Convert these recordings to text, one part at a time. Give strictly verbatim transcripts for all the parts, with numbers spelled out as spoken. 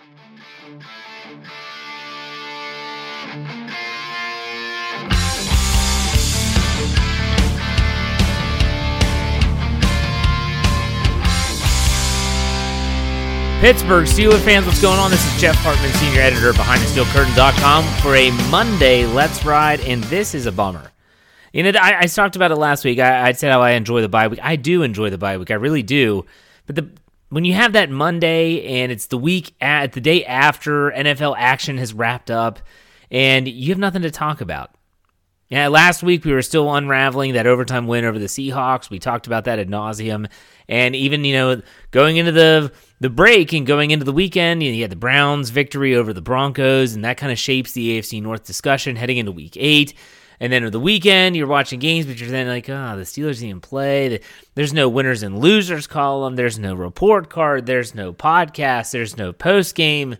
Pittsburgh Steelers fans, what's going on? This is Jeff Hartman, senior editor of Behind The Steel Curtain dot com for a Monday Let's Ride, and this is a bummer. You know, I, I talked about it last week. I, I said how I enjoy the bye week. I do enjoy the bye week. I really do. But the when you have that Monday and it's the week at the day after N F L action has wrapped up, and you have nothing to talk about. Yeah, last week we were still unraveling that overtime win over the Seahawks. We talked about that ad nauseum. And even, you know, going into the the break and going into the weekend, you know, you had the Browns' victory over the Broncos, and that kind of shapes the A F C North discussion heading into week eight. And then at the weekend, you're watching games, but you're then like, oh, the Steelers didn't play. There's no winners and losers column. There's no report card. There's no podcast. There's no post game.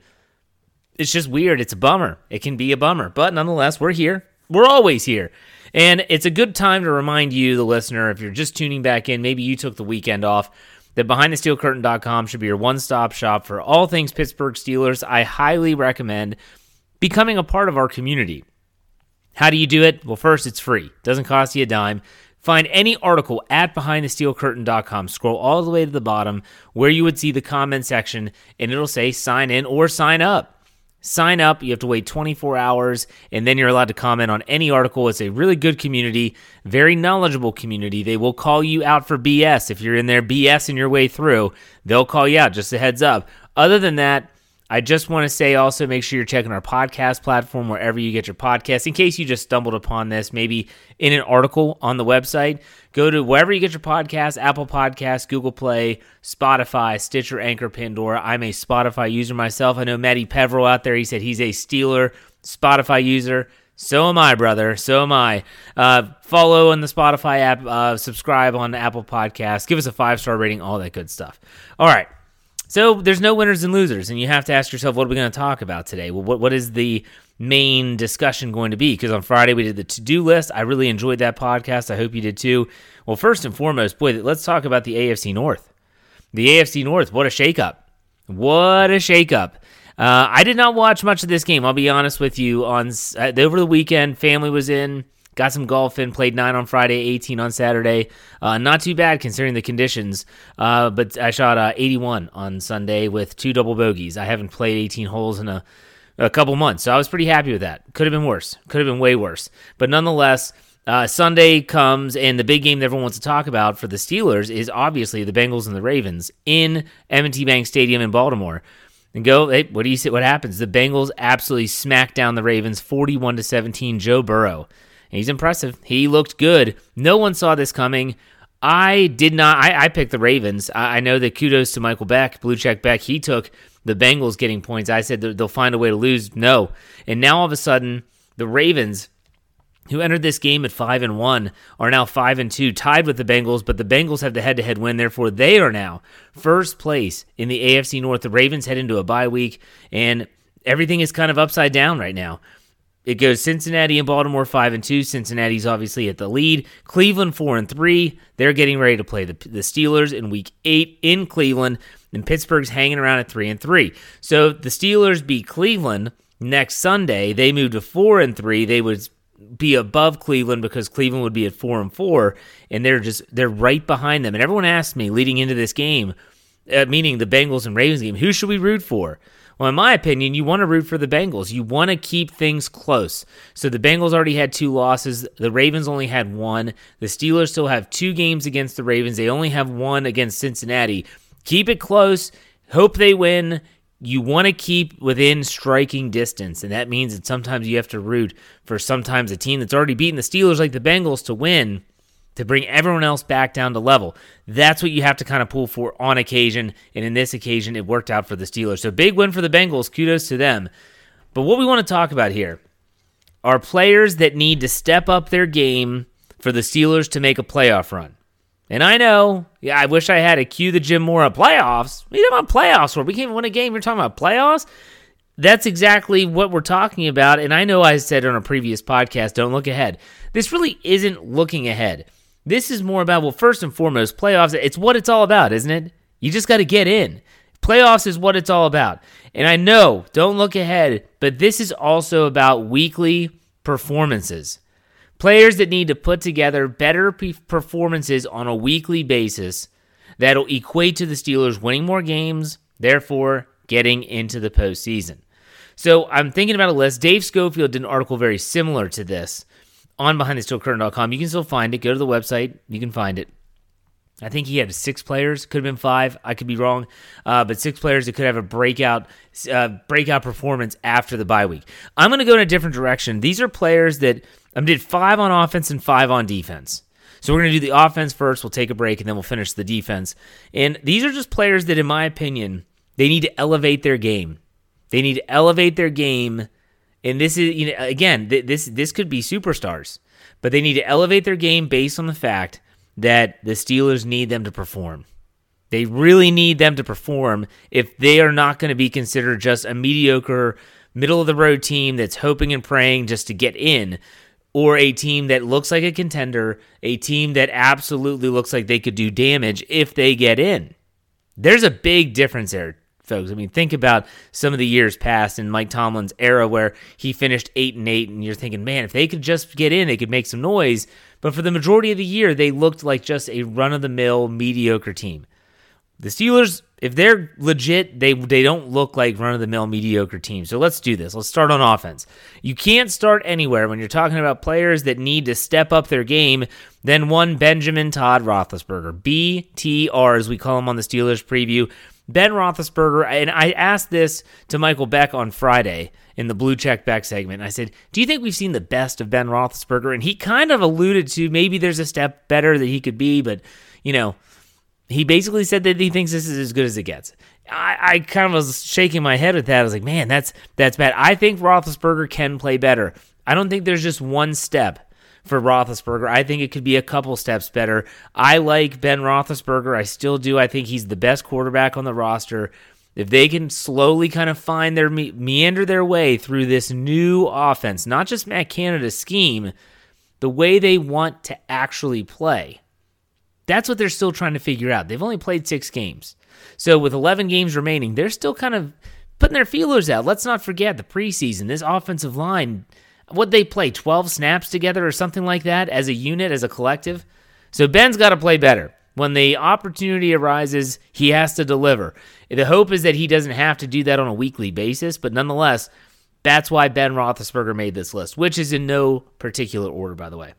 It's just weird. It's a bummer. It can be a bummer. But nonetheless, we're here. We're always here. And it's a good time to remind you, the listener, if you're just tuning back in, maybe you took the weekend off, that Behind The Steel Curtain dot com should be your one-stop shop for all things Pittsburgh Steelers. I highly recommend becoming a part of our community. How do you do it? Well, first, it's free. Doesn't cost you a dime. Find any article at Behind The Steel Curtain dot com. Scroll all the way to the bottom where you would see the comment section, and it'll say sign in or sign up. Sign up, you have to wait twenty-four hours, and then you're allowed to comment on any article. It's a really good community, very knowledgeable community. They will call you out for B S. If you're in there BSing your way through, they'll call you out, just a heads up. Other than that, I just want to say also make sure you're checking our podcast platform wherever you get your podcasts. In case you just stumbled upon this, maybe in an article on the website, go to wherever you get your podcasts, Apple Podcasts, Google Play, Spotify, Stitcher, Anchor, Pandora. I'm a Spotify user myself. I know Matty Peveril out there. He said he's a Steeler Spotify user. So am I, brother. So am I. Uh, follow on the Spotify app. Uh, subscribe on Apple Podcasts. Give us a five-star rating, all that good stuff. All right. So there's no winners and losers, and you have to ask yourself, what are we going to talk about today? Well, what what is the main discussion going to be? Because on Friday we did the to-do list. I really enjoyed that podcast. I hope you did too. Well, first and foremost, boy, let's talk about the A F C North. The A F C North, what a shakeup. What a shakeup. Uh, I did not watch much of this game, I'll be honest with you. On uh, over the weekend, family was in. Got some golf in, played nine on Friday, eighteen on Saturday. Uh, not too bad considering the conditions, uh, but I shot uh, eighty-one on Sunday with two double bogeys. I haven't played eighteen holes in a, a couple months, so I was pretty happy with that. Could have been worse. Could have been way worse. But nonetheless, uh, Sunday comes, and the big game that everyone wants to talk about for the Steelers is obviously the Bengals and the Ravens in M and T Bank Stadium in Baltimore. And go, hey, what do you say? What happens? The Bengals absolutely smack down the Ravens forty-one to seventeen. Joe Burrow. He's impressive. He looked good. No one saw this coming. I did not. I, I picked the Ravens. I, I know that kudos to Michael Beck, Blue Check Beck. He took the Bengals getting points. I said they'll find a way to lose. No. And now all of a sudden, the Ravens, who entered this game at five and one, are now five and two, tied with the Bengals, but the Bengals have the head-to-head win. Therefore, they are now first place in the A F C North. The Ravens head into a bye week, and everything is kind of upside down right now. It goes Cincinnati and Baltimore five and two. Cincinnati's obviously at the lead. Cleveland four and three. They're getting ready to play the, the Steelers in week eight in Cleveland. And Pittsburgh's hanging around at three and three. So if the Steelers beat Cleveland next Sunday, they move to four and three. They would be above Cleveland because Cleveland would be at four and four, and they're just they're right behind them. And everyone asked me leading into this game, uh, meaning the Bengals and Ravens game, who should we root for? Well, in my opinion, you want to root for the Bengals. You want to keep things close. So the Bengals already had two losses. The Ravens only had one. The Steelers still have two games against the Ravens. They only have one against Cincinnati. Keep it close. Hope they win. You want to keep within striking distance, and that means that sometimes you have to root for sometimes a team that's already beaten the Steelers like the Bengals to win, to bring everyone else back down to level. That's what you have to kind of pull for on occasion, and in this occasion, it worked out for the Steelers. So big win for the Bengals. Kudos to them. But what we want to talk about here are players that need to step up their game for the Steelers to make a playoff run. And I know, yeah, I wish I had a cue the Jim Mora playoffs. What are you talking about playoffs for? We can't even win a game. You're talking about playoffs? That's exactly what we're talking about. And I know I said on a previous podcast, don't look ahead. This really isn't looking ahead. This is more about, well, first and foremost, playoffs. It's what it's all about, isn't it? You just got to get in. Playoffs is what it's all about. And I know, don't look ahead, but this is also about weekly performances. Players that need to put together better performances on a weekly basis that'll equate to the Steelers winning more games, therefore getting into the postseason. So I'm thinking about a list. Dave Schofield did an article very similar to this on behind the steel curtain dot com. You can still find it. Go to the website. You can find it. I think he had six players. Could have been five. I could be wrong. Uh, but six players that could have a breakout uh, breakout performance after the bye week. I'm going to go in a different direction. These are players that I did five on offense and five on defense. So we're going to do the offense first. We'll take a break, and then we'll finish the defense. And these are just players that, in my opinion, they need to elevate their game. They need to elevate their game. And this is, you know, again, th- this this could be superstars. But they need to elevate their game based on the fact that the Steelers need them to perform. They really need them to perform if they are not going to be considered just a mediocre, middle-of-the-road team that's hoping and praying just to get in, or a team that looks like a contender, a team that absolutely looks like they could do damage if they get in. There's a big difference there, folks. I mean, think about some of the years past in Mike Tomlin's era where he finished eight and eight, and you're thinking, man, if they could just get in, they could make some noise. But for the majority of the year, they looked like just a run-of-the-mill, mediocre team. The Steelers, if they're legit, they they don't look like run-of-the-mill, mediocre teams. So let's do this. Let's start on offense. You can't start anywhere when you're talking about players that need to step up their game than one Benjamin Todd Roethlisberger. B T R, as we call him on the Steelers preview. Ben Roethlisberger, and I asked this to Michael Beck on Friday in the Blue Check Beck segment. I said, do you think we've seen the best of Ben Roethlisberger? And he kind of alluded to maybe there's a step better that he could be, but, you know, he basically said that he thinks this is as good as it gets. I, I kind of was shaking my head with that. I was like, man, that's that's bad. I think Roethlisberger can play better. I don't think there's just one step for Roethlisberger. I think it could be a couple steps better. I like Ben Roethlisberger. I still do. I think he's the best quarterback on the roster. If they can slowly kind of find their me- meander their way through this new offense, not just Matt Canada's scheme, the way they want to actually play. That's what they're still trying to figure out. They've only played six games. So with eleven games remaining, they're still kind of putting their feelers out. Let's not forget the preseason. This offensive line, what they play, twelve snaps together or something like that as a unit, as a collective. So Ben's got to play better. When the opportunity arises, he has to deliver. The hope is that he doesn't have to do that on a weekly basis, but nonetheless, that's why Ben Roethlisberger made this list, which is in no particular order, by the way.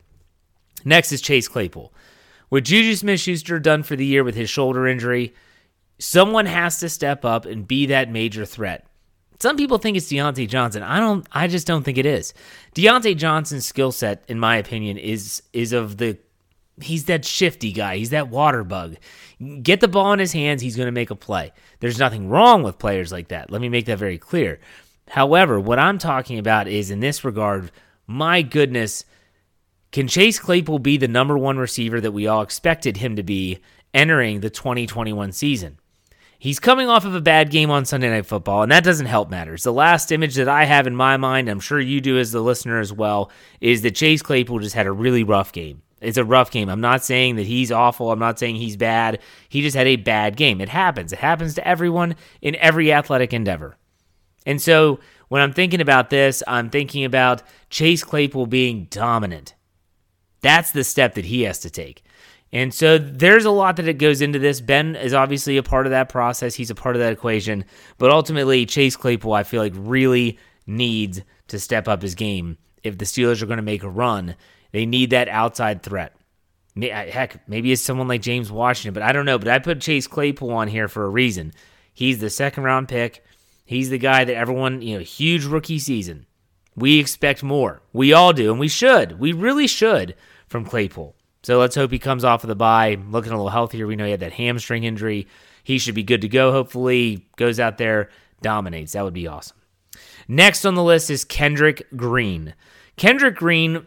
Next is Chase Claypool. With Juju Smith-Schuster done for the year with his shoulder injury, someone has to step up and be that major threat. Some people think it's Deontay Johnson. I don't. I just don't think it is. Deontay Johnson's skill set, in my opinion, is is of the. He's that shifty guy. He's that water bug. Get the ball in his hands, he's going to make a play. There's nothing wrong with players like that. Let me make that very clear. However, what I'm talking about is, in this regard, my goodness, can Chase Claypool be the number one receiver that we all expected him to be entering the twenty twenty-one season? He's coming off of a bad game on Sunday Night Football, and that doesn't help matters. The last image that I have in my mind, I'm sure you do as the listener as well, is that Chase Claypool just had a really rough game. It's a rough game. I'm not saying that he's awful. I'm not saying he's bad. He just had a bad game. It happens. It happens to everyone in every athletic endeavor. And so when I'm thinking about this, I'm thinking about Chase Claypool being dominant. That's the step that he has to take. And so there's a lot that it goes into this. Ben is obviously a part of that process. He's a part of that equation. But ultimately, Chase Claypool, I feel like, really needs to step up his game. If the Steelers are going to make a run, they need that outside threat. Heck, maybe it's someone like James Washington, but I don't know. But I put Chase Claypool on here for a reason. He's the second-round pick. He's the guy that everyone, you know, huge rookie season. We expect more. We all do, and we should. We really should from Claypool. So let's hope he comes off of the bye, looking a little healthier. We know he had that hamstring injury. He should be good to go, hopefully. Goes out there, dominates. That would be awesome. Next on the list is Kendrick Green. Kendrick Green,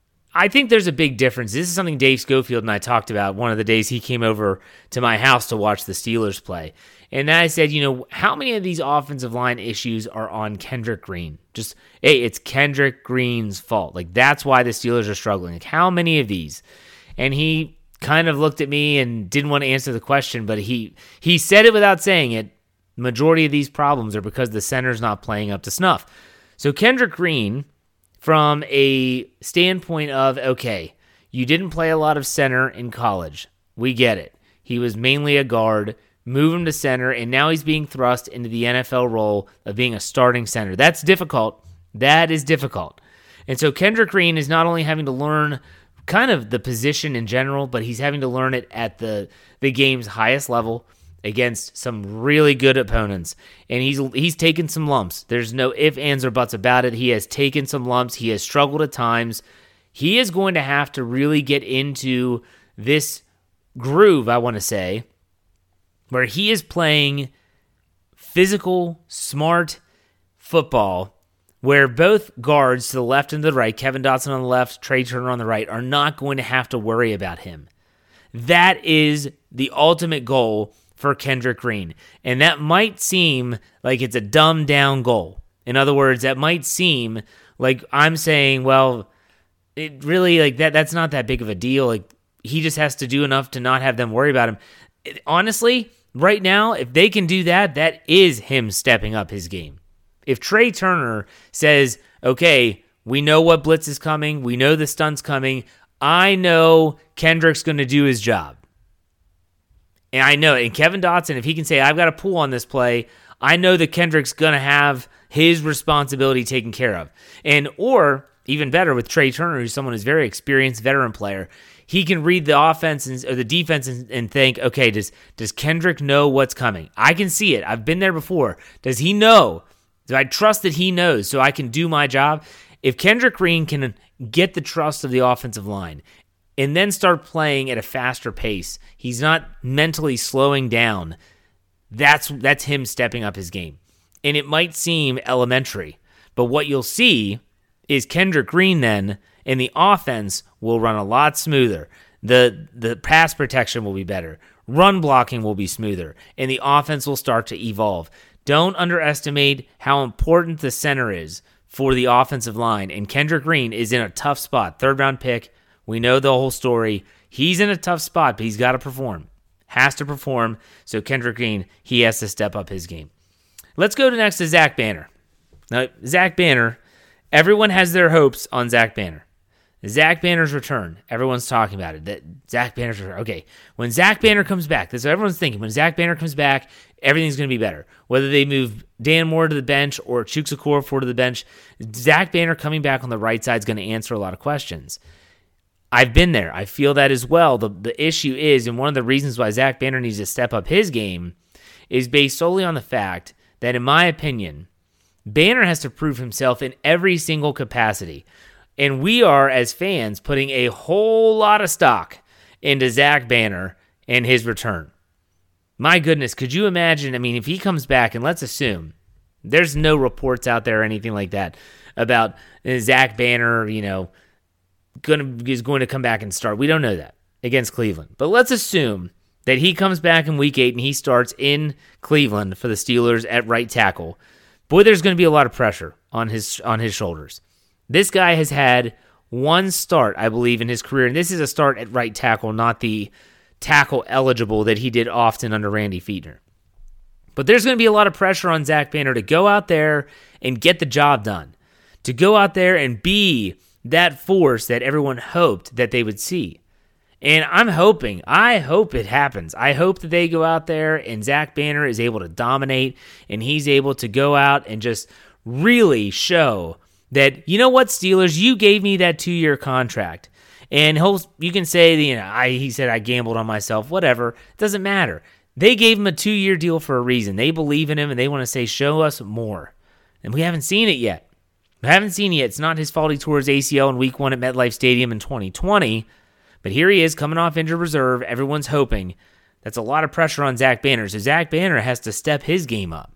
I think there's a big difference. This is something Dave Schofield and I talked about one of the days he came over to my house to watch the Steelers play. And then I said, you know, how many of these offensive line issues are on Kendrick Green? Just, hey, it's Kendrick Green's fault. Like, that's why the Steelers are struggling. Like, how many of these? And he kind of looked at me and didn't want to answer the question, but he he said it without saying it. The majority of these problems are because the center's not playing up to snuff. So Kendrick Green, from a standpoint of, okay, you didn't play a lot of center in college. We get it. He was mainly a guard. Move him to center, and now he's being thrust into the N F L role of being a starting center. That's difficult. That is difficult. And so Kendrick Green is not only having to learn kind of the position in general, but he's having to learn it at the, the game's highest level against some really good opponents. And he's he's taken some lumps. There's no ifs, ands, or buts about it. He has taken some lumps. He has struggled at times. He is going to have to really get into this groove, I want to say, where he is playing physical, smart football, where both guards to the left and the right, Kevin Dotson on the left, Trey Turner on the right, are not going to have to worry about him. That is the ultimate goal for Kendrick Green. And that might seem like it's a dumbed down goal. In other words, that might seem like I'm saying, well, it really, like that that's not that big of a deal. Like, he just has to do enough to not have them worry about him. It, honestly, right now, if they can do that, that is him stepping up his game. If Trey Turner says, okay, we know what blitz is coming, we know the stunt's coming, I know Kendrick's going to do his job. And I know, and Kevin Dotson, if he can say, I've got a pull on this play, I know that Kendrick's going to have his responsibility taken care of. And, or, even better, with Trey Turner, who's someone who's a very experienced veteran player, he can read the offense and, or the defense and, and think, okay, does does Kendrick know what's coming? I can see it. I've been there before. Does he know? Do I trust that he knows so I can do my job? If Kendrick Green can get the trust of the offensive line and then start playing at a faster pace, he's not mentally slowing down, that's that's him stepping up his game. And it might seem elementary, but what you'll see is Kendrick Green then, and the offense will run a lot smoother. The the pass protection will be better. Run blocking will be smoother, and the offense will start to evolve. Don't underestimate how important the center is for the offensive line, and Kendrick Green is in a tough spot. Third round pick. We know the whole story. He's in a tough spot, but he's got to perform. Has to perform. So Kendrick Green, he has to step up his game. Let's go to next to Zach Banner. Now, Zach Banner, everyone has their hopes on Zach Banner. Zach Banner's return, everyone's talking about it. That Zach Banner's return. Okay, when Zach Banner comes back, that's what everyone's thinking. When Zach Banner comes back, everything's going to be better. Whether they move Dan Moore to the bench or Chuks Okorafor to the bench, Zach Banner coming back on the right side is going to answer a lot of questions. I've been there. I feel that as well. The, the issue is, and one of the reasons why Zach Banner needs to step up his game is based solely on the fact that, in my opinion, Banner has to prove himself in every single capacity. And we are, as fans, putting a whole lot of stock into Zach Banner and his return. My goodness, could you imagine? I mean, if he comes back, and let's assume there's no reports out there or anything like that about Zach Banner, you know, gonna, is going to come back and start. We don't know that against Cleveland. But let's assume that he comes back in week eight and he starts in Cleveland for the Steelers at right tackle. Boy, there's going to be a lot of pressure on his on his shoulders. This guy has had one start, I believe, in his career, and this is a start at right tackle, not the tackle eligible that he did often under Randy Fichtner. But there's going to be a lot of pressure on Zach Banner to go out there and get the job done, to go out there and be that force that everyone hoped that they would see. And I'm hoping, I hope it happens. I hope that they go out there and Zach Banner is able to dominate and he's able to go out and just really show that, you know what, Steelers, you gave me that two-year contract. And he'll, you can say, you know, I, he said I gambled on myself, whatever. It doesn't matter. They gave him a two-year deal for a reason. They believe in him, and they want to say, show us more. And we haven't seen it yet. We haven't seen it yet. It's not his fault he tore his A C L in week one at MetLife Stadium in twenty twenty. But here he is coming off injured reserve. Everyone's hoping. That's a lot of pressure on Zach Banner. So Zach Banner has to step his game up.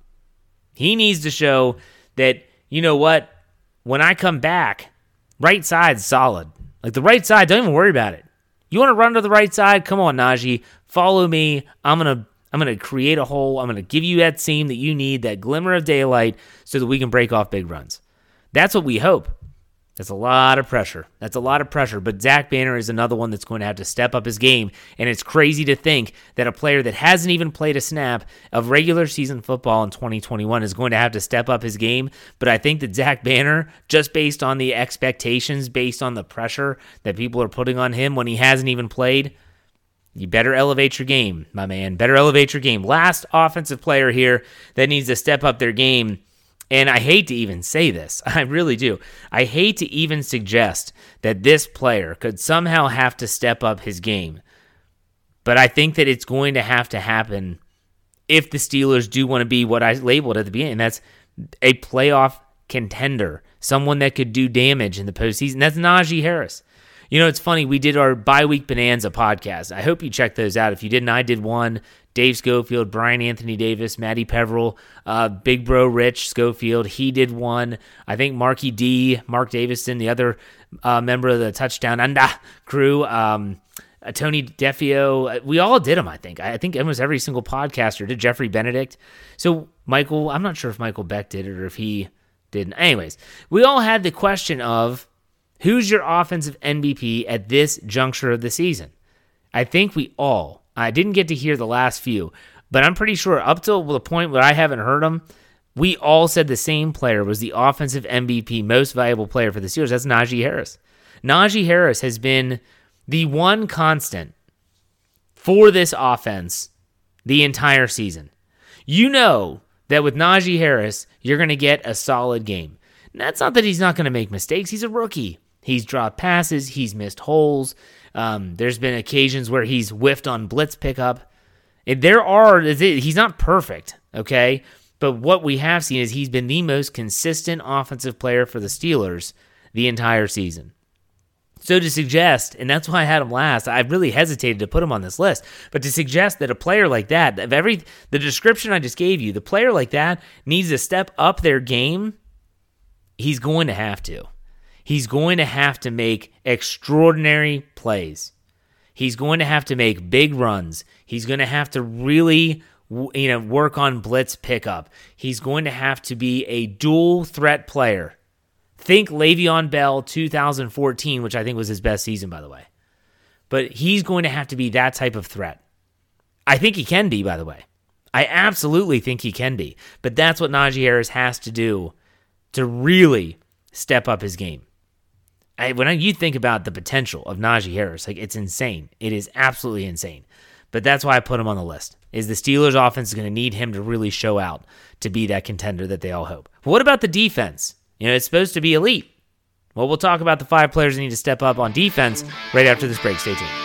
He needs to show that, you know what, when I come back, right side's solid. Like the right side, don't even worry about it. You want to run to the right side? Come on, Najee. Follow me. I'm gonna I'm gonna create a hole. I'm gonna give you that seam that you need, that glimmer of daylight, so that we can break off big runs. That's what we hope. That's That's a lot of pressure. That's a lot of pressure. But Zach Banner is another one that's going to have to step up his game. And it's crazy to think that a player that hasn't even played a snap of regular season football in twenty twenty-one is going to have to step up his game. But I think that Zach Banner, just based on the expectations, based on the pressure that people are putting on him when he hasn't even played, you better elevate your game, my man. Better elevate your game. Last offensive player here that needs to step up their game. And I hate to even say this. I really do. I hate to even suggest that this player could somehow have to step up his game. But I think that it's going to have to happen if the Steelers do want to be what I labeled at the beginning. That's a playoff contender. Someone that could do damage in the postseason. That's Najee Harris. You know, it's funny. We did our bye-week Bonanza podcast. I hope you checked those out. If you didn't, I did one. Dave Schofield, Brian Anthony Davis, Matty Peverill, uh, Big Bro Rich Schofield, he did one. I think Marky D, Mark Davison, the other uh, member of the Touchdown Anda crew, um, uh, Tony Defio, we all did them, I think. I think almost every single podcaster did. Jeffrey Benedict. So Michael, I'm not sure if Michael Beck did it or if he didn't. Anyways, we all had the question of who's your offensive M V P at this juncture of the season? I think we all, I didn't get to hear the last few, but I'm pretty sure up till the point where I haven't heard them, we all said the same player was the offensive M V P, most valuable player for the Steelers. That's Najee Harris. Najee Harris has been the one constant for this offense the entire season. You know that with Najee Harris, you're going to get a solid game. And that's not that he's not going to make mistakes. He's a rookie. He's dropped passes. He's missed holes. Um, there's been occasions where he's whiffed on blitz pickup. And there are, he's not perfect, okay? But what we have seen is he's been the most consistent offensive player for the Steelers the entire season. So to suggest, and that's why I had him last, I really hesitated to put him on this list, but to suggest that a player like that, of every the description I just gave you, the player like that needs to step up their game, he's going to have to. He's going to have to make extraordinary plays. He's going to have to make big runs. He's going to have to really, you know, work on blitz pickup. He's going to have to be a dual threat player. Think Le'Veon Bell two thousand fourteen, which I think was his best season, by the way. But he's going to have to be that type of threat. I think he can be, by the way. I absolutely think he can be. But that's what Najee Harris has to do to really step up his game. I, when I, you think about the potential of Najee Harris, like it's insane. It is absolutely insane. But that's why I put him on the list. Is the Steelers' offense is going to need him to really show out to be that contender that they all hope. But what about the defense? You know, it's supposed to be elite. Well, we'll talk about the five players that need to step up on defense right after this break. Stay tuned.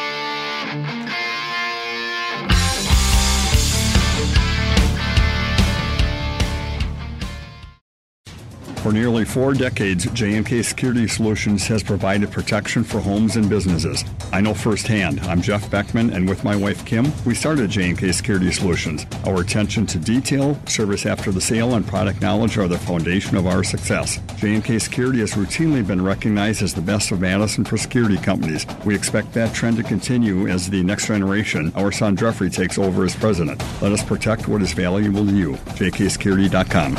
For nearly four decades, J and K Security Solutions has provided protection for homes and businesses. I know firsthand. I'm Jeff Beckman, and with my wife, Kim, we started J and K Security Solutions. Our attention to detail, service after the sale, and product knowledge are the foundation of our success. J and K Security has routinely been recognized as the best of Madison for security companies. We expect that trend to continue as the next generation, our son Jeffrey, takes over as president. Let us protect what is valuable to you. J K security dot com.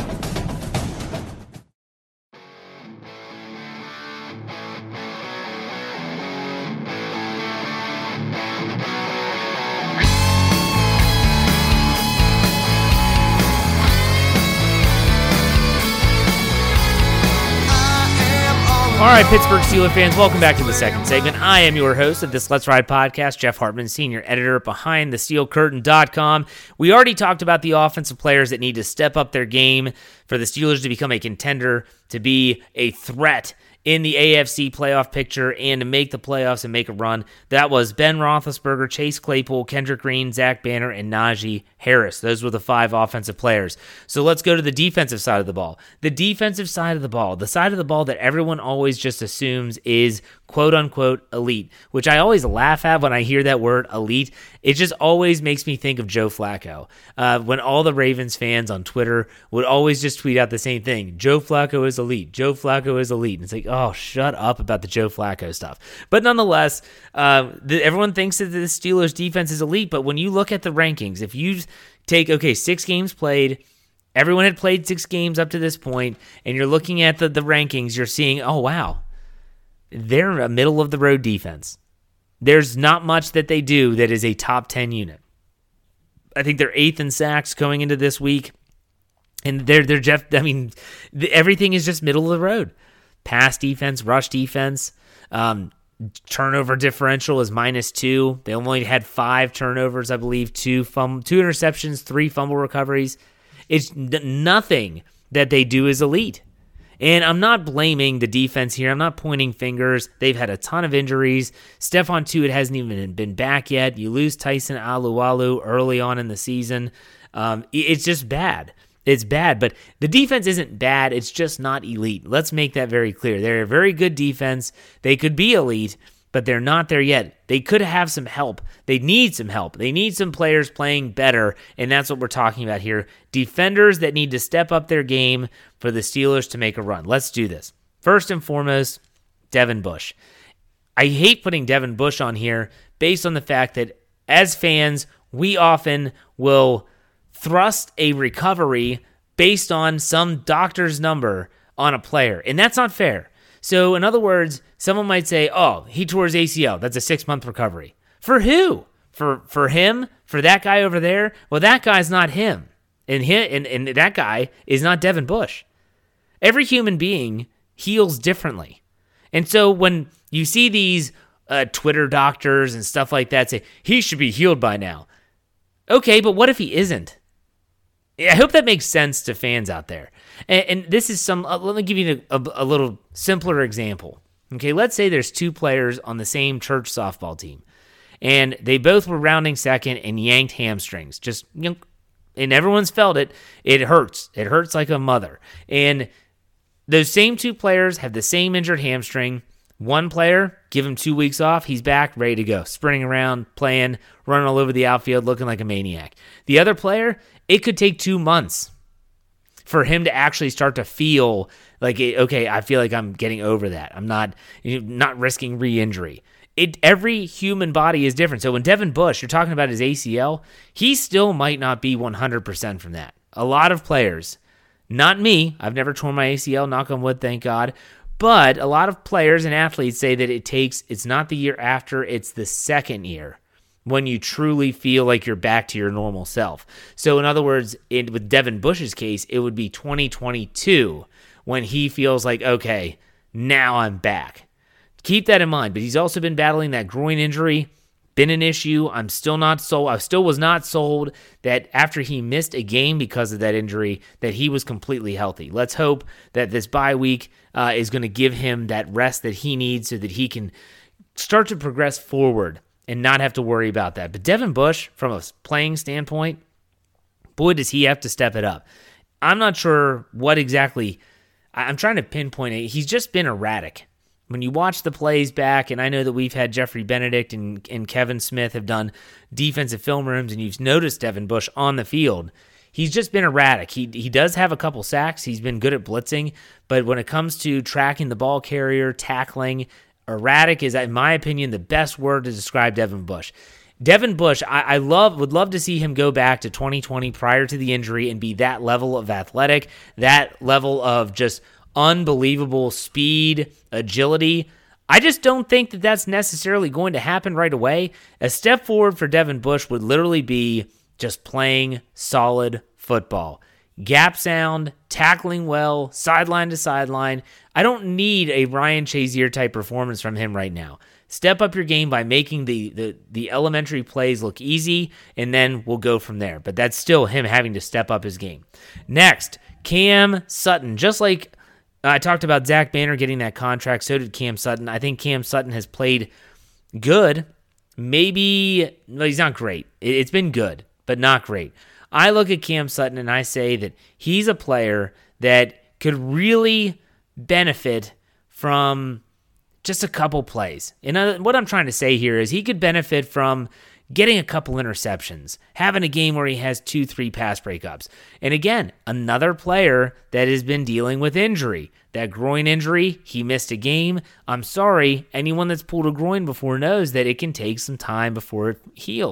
All right, Pittsburgh Steelers fans, welcome back to the second segment. I am your host of this Let's Ride podcast, Jeff Hartman, senior editor behind the steel curtain dot com. We already talked about the offensive players that need to step up their game for the Steelers to become a contender, to be a threat in the A F C playoff picture, and to make the playoffs and make a run. That was Ben Roethlisberger, Chase Claypool, Kendrick Green, Zach Banner, and Najee Harris. Those were the five offensive players. So let's go to the defensive side of the ball. The defensive side of the ball, the side of the ball that everyone always just assumes is quote-unquote elite, which I always laugh at when I hear that word elite. It just always makes me think of Joe Flacco. Uh, when all the Ravens fans on Twitter would always just tweet out the same thing, Joe Flacco is elite, Joe Flacco is elite. And it's like, oh, shut up about the Joe Flacco stuff. But nonetheless, uh, the, everyone thinks that the Steelers defense is elite, but when you look at the rankings, if you take, okay, six games played, Everyone had played six games up to this point, and you're looking at the, the rankings, you're seeing, oh, wow, they're a middle-of-the-road defense. There's not much that they do that is a top ten unit. I think they're eighth in sacks going into this week, and they're, they're Jeff, I mean, the, everything is just middle of the road. Pass defense, rush defense, um, turnover differential is minus two. They only had five turnovers, I believe, two, fum- two interceptions, three fumble recoveries. It's n- nothing that they do is elite. And I'm not blaming the defense here. I'm not pointing fingers. They've had a ton of injuries. Stephon Tuitt hasn't even been back yet. You lose Tyson Alualu early on in the season. Um, it's just bad. It's bad, but the defense isn't bad. It's just not elite. Let's make that very clear. They're a very good defense. They could be elite, but they're not there yet. They could have some help. They need some help. They need some players playing better, and that's what we're talking about here. Defenders that need to step up their game for the Steelers to make a run. Let's do this. First and foremost, Devin Bush. I hate putting Devin Bush on here based on the fact that as fans, we often will thrust a recovery based on some doctor's number on a player, and that's not fair. So, in other words, someone might say, oh, he tore his A C L. That's a six-month recovery. For who? For for him? For that guy over there? Well, that guy's not him. And, he, and, and that guy is not Devin Bush. Every human being heals differently. And so when you see these uh, Twitter doctors and stuff like that say, he should be healed by now. Okay, but what if he isn't? I hope that makes sense to fans out there. And, and this is some, uh, let me give you a, a, a little simpler example. Okay, let's say there's two players on the same church softball team, and they both were rounding second and yanked hamstrings. Just, you know, and everyone's felt it. It hurts. It hurts like a mother. And those same two players have the same injured hamstring. One player, give him two weeks off, he's back, ready to go, sprinting around, playing, running all over the outfield, looking like a maniac. The other player, it could take two months for him to actually start to feel like, okay, I feel like I'm getting over that. I'm not not risking re-injury. It every human body is different. So when Devin Bush, you're talking about his A C L, he still might not be one hundred percent from that. A lot of players, not me, I've never torn my A C L, knock on wood, thank God, but a lot of players and athletes say that it takes, it's not the year after, it's the second year when you truly feel like you're back to your normal self. So in other words, in, with Devin Bush's case, it would be twenty twenty-two when he feels like, okay, now I'm back. Keep that in mind, but he's also been battling that groin injury, been an issue. I'm still not sold. I still was not sold that after he missed a game because of that injury, that he was completely healthy. Let's hope that this bye week uh, is going to give him that rest that he needs so that he can start to progress forward and not have to worry about that. But Devin Bush, from a playing standpoint, boy, does he have to step it up. I'm not sure what exactly, I'm trying to pinpoint it. He's just been erratic. When you watch the plays back, and I know that we've had Jeffrey Benedict and, and Kevin Smith have done defensive film rooms, and you've noticed Devin Bush on the field, he's just been erratic. He he does have a couple sacks. He's been good at blitzing, but when it comes to tracking the ball carrier, tackling, erratic is, in my opinion, the best word to describe Devin Bush. Devin Bush, I, I love would love to see him go back to twenty twenty prior to the injury and be that level of athletic, that level of just unbelievable speed, agility. I just don't think that that's necessarily going to happen right away. A step forward for Devin Bush would literally be just playing solid football. Gap sound, tackling well, sideline to sideline. I don't need a Ryan Shazier type performance from him right now. Step up your game by making the, the, the elementary plays look easy, and then we'll go from there. But that's still him having to step up his game. Next, Cam Sutton. Just like I talked about Zach Banner getting that contract, so did Cam Sutton. I think Cam Sutton has played good. Maybe, well, he's not great. It's been good, but not great. I look at Cam Sutton and I say that he's a player that could really benefit from just a couple plays. And what I'm trying to say here is he could benefit from getting a couple interceptions, having a game where he has two, three pass breakups. And again, another player that has been dealing with injury. That groin injury, he missed a game. I'm sorry, anyone that's pulled a groin before knows that it can take some time before it heals.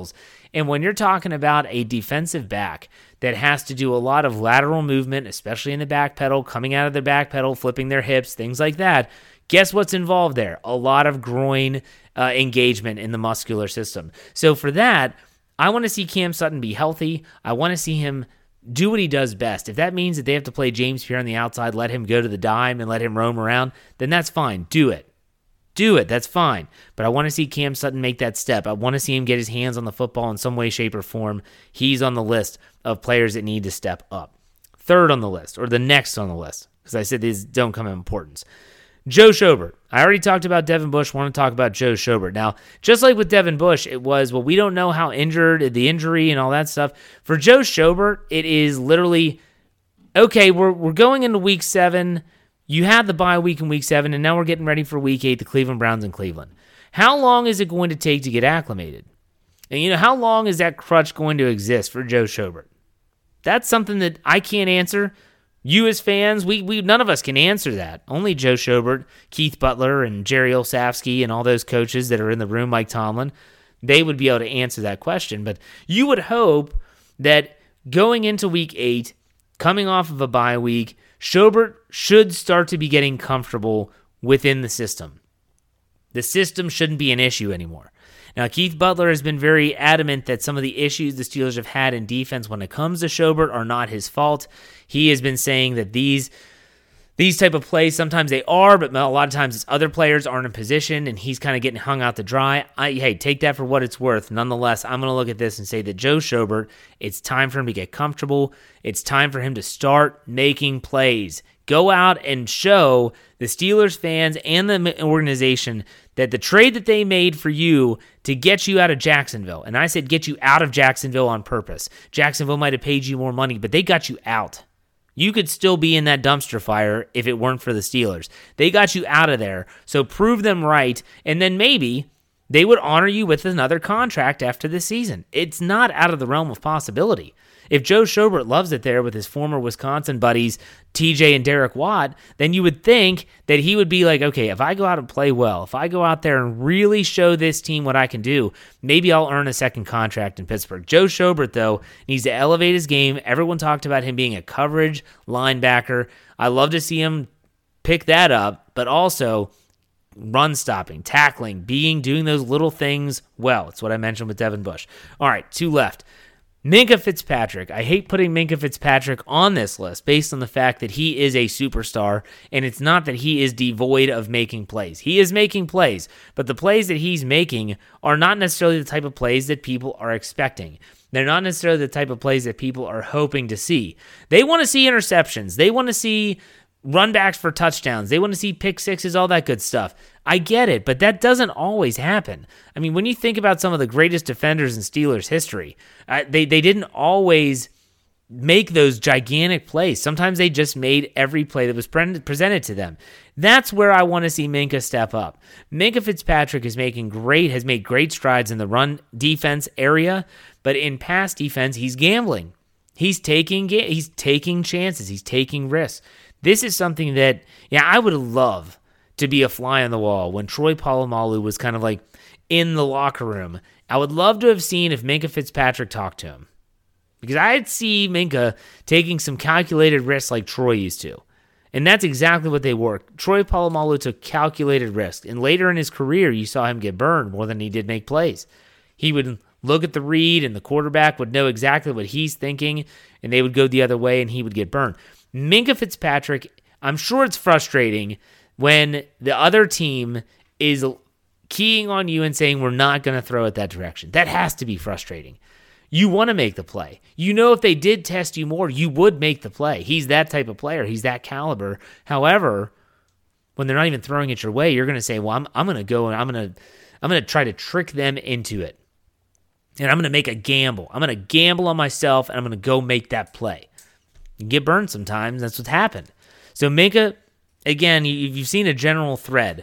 And when you're talking about a defensive back that has to do a lot of lateral movement, especially in the back pedal, coming out of the back pedal, flipping their hips, things like that, guess what's involved there? A lot of groin uh, engagement in the muscular system. So for that, I want to see Cam Sutton be healthy. I want to see him do what he does best. If that means that they have to play James Pierre on the outside, let him go to the dime and let him roam around, then that's fine. Do it. Do it. That's fine. But I want to see Cam Sutton make that step. I want to see him get his hands on the football in some way, shape, or form. He's on the list of players that need to step up. Third on the list, or the next on the list, because I said these don't come in importance. Joe Schobert. I already talked about Devin Bush. Want to talk about Joe Schobert. Now, just like with Devin Bush, it was, well, we don't know how injured, the injury and all that stuff. For Joe Schobert, it is literally, okay, we're we're going into week seven. You had the bye week in week seven, and now we're getting ready for week eight, the Cleveland Browns in Cleveland. How long is it going to take to get acclimated? And, you know, how long is that crutch going to exist for Joe Schobert? That's something that I can't answer. You as fans, we we none of us can answer that. Only Joe Schobert, Keith Butler, and Jerry Olsavsky, and all those coaches that are in the room, Mike Tomlin, they would be able to answer that question. But you would hope that going into week eight, coming off of a bye week, Schobert should start to be getting comfortable within the system. The system shouldn't be an issue anymore. Now, Keith Butler has been very adamant that some of the issues the Steelers have had in defense when it comes to Schobert are not his fault. He has been saying that these these type of plays, sometimes they are, but a lot of times it's other players aren't in position, and he's kind of getting hung out to dry. I, hey, take that for what it's worth. Nonetheless, I'm going to look at this and say that Joe Schobert, it's time for him to get comfortable. It's time for him to start making plays. Go out and show the Steelers fans and the organization that the trade that they made for you to get you out of Jacksonville, and I said get you out of Jacksonville on purpose. Jacksonville might have paid you more money, but they got you out. You could still be in that dumpster fire if it weren't for the Steelers. They got you out of there, so prove them right, and then maybe they would honor you with another contract after this season. It's not out of the realm of possibility. If Joe Schobert loves it there with his former Wisconsin buddies, T J and Derek Watt, then you would think that he would be like, okay, if I go out and play well, if I go out there and really show this team what I can do, maybe I'll earn a second contract in Pittsburgh. Joe Schobert, though, needs to elevate his game. Everyone talked about him being a coverage linebacker. I love to see him pick that up, but also run stopping, tackling, being, doing those little things well. It's what I mentioned with Devin Bush. All right, two left. Minkah Fitzpatrick. I hate putting Minkah Fitzpatrick on this list based on the fact that he is a superstar, and it's not that he is devoid of making plays. He is making plays, but the plays that he's making are not necessarily the type of plays that people are expecting. They're not necessarily the type of plays that people are hoping to see. They want to see interceptions. They want to see runbacks for touchdowns. They want to see pick sixes, all that good stuff. I get it, but that doesn't always happen. I mean, when you think about some of the greatest defenders in Steelers history, uh, they, they didn't always make those gigantic plays. Sometimes they just made every play that was pre- presented to them. That's where I want to see Minkah step up. Minkah Fitzpatrick is making great, has made great strides in the run defense area, but in pass defense, he's gambling. He's taking he's taking chances. He's taking risks. This is something that, yeah, I would love to be a fly on the wall when Troy Polamalu was kind of like in the locker room. I would love to have seen if Minkah Fitzpatrick talked to him. Because I'd see Minkah taking some calculated risks like Troy used to. And that's exactly what they were. Troy Polamalu took calculated risks. And later in his career, you saw him get burned more than he did make plays. He would look at the read, and the quarterback would know exactly what he's thinking, and they would go the other way, and he would get burned. Minkah Fitzpatrick, I'm sure it's frustrating when the other team is keying on you and saying, we're not going to throw it that direction. That has to be frustrating. You want to make the play. You know if they did test you more, you would make the play. He's that type of player. He's that caliber. However, when they're not even throwing it your way, you're going to say, well, I'm, I'm going to go and I'm going to I'm going to try to trick them into it. And I'm going to make a gamble. I'm going to gamble on myself, and I'm going to go make that play. You get burned sometimes. That's what's happened. So Minkah, again, you've seen a general thread.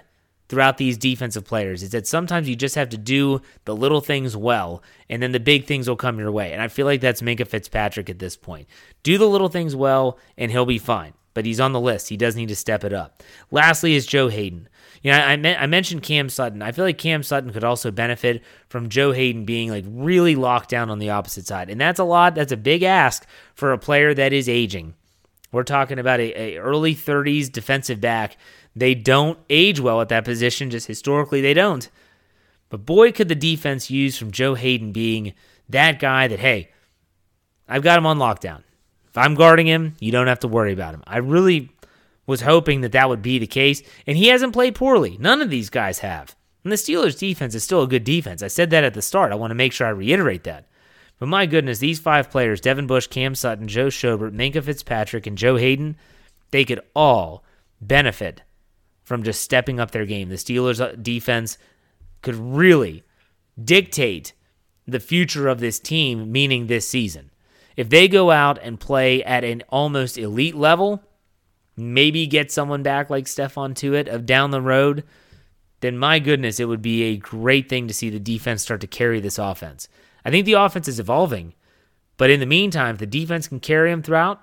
throughout these defensive players is that sometimes you just have to do the little things well, and then the big things will come your way. And I feel like that's Minkah Fitzpatrick at this point. Do the little things well, and he'll be fine. But he's on the list. He does need to step it up. Lastly is Joe Hayden. You know, I, me- I mentioned Cam Sutton. I feel like Cam Sutton could also benefit from Joe Hayden being like really locked down on the opposite side. And that's a lot. That's a big ask for a player that is aging. We're talking about a, a early thirties defensive back. They don't age well at that position, just historically they don't. But boy, could the defense use from Joe Hayden being that guy that, hey, I've got him on lockdown. If I'm guarding him, you don't have to worry about him. I really was hoping that that would be the case, and he hasn't played poorly. None of these guys have. And the Steelers' defense is still a good defense. I said that at the start. I want to make sure I reiterate that. But my goodness, these five players, Devin Bush, Cam Sutton, Joe Schobert, Minkah Fitzpatrick, and Joe Hayden, they could all benefit from just stepping up their game. The Steelers' defense could really dictate the future of this team, meaning this season. If they go out and play at an almost elite level, maybe get someone back like Stephon Tuitt of down the road, then my goodness, it would be a great thing to see the defense start to carry this offense. I think the offense is evolving, but in the meantime, if the defense can carry them throughout,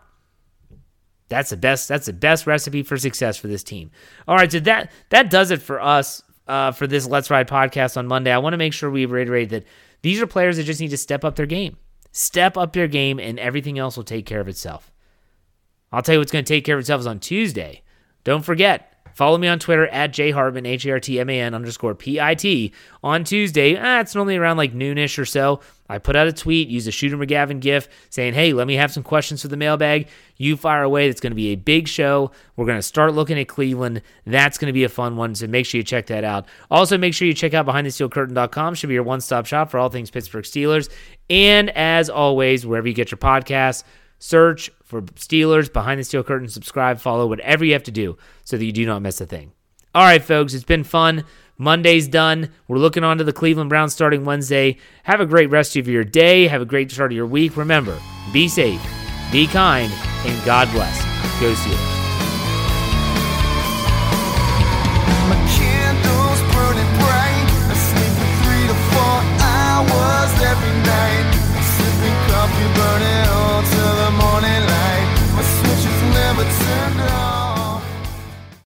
that's the best. That's the best recipe for success for this team. All right, so that that does it for us uh, for this Let's Ride podcast on Monday. I want to make sure we reiterate that these are players that just need to step up their game. Step up their game, and everything else will take care of itself. I'll tell you what's going to take care of itself is on Tuesday. Don't forget, follow me on Twitter at jhartman, H A R T M A N underscore P I T. On Tuesday, ah, it's normally around like noonish or so. I put out a tweet, use a Shooter McGavin gif, saying, hey, let me have some questions for the mailbag. You fire away. It's going to be a big show. We're going to start looking at Cleveland. That's going to be a fun one, so make sure you check that out. Also, make sure you check out behind the steel curtain dot com. Should be your one-stop shop for all things Pittsburgh Steelers. And as always, wherever you get your podcasts, search for Steelers, Behind the Steel Curtain, subscribe, follow, whatever you have to do so that you do not miss a thing. All right, folks, it's been fun. Monday's done. We're looking on to the Cleveland Browns starting Wednesday. Have a great rest of your day. Have a great start of your week. Remember, be safe, be kind, and God bless. Go Steelers. My candles burning bright. I sleep for three to four hours every night. Sipping coffee, burning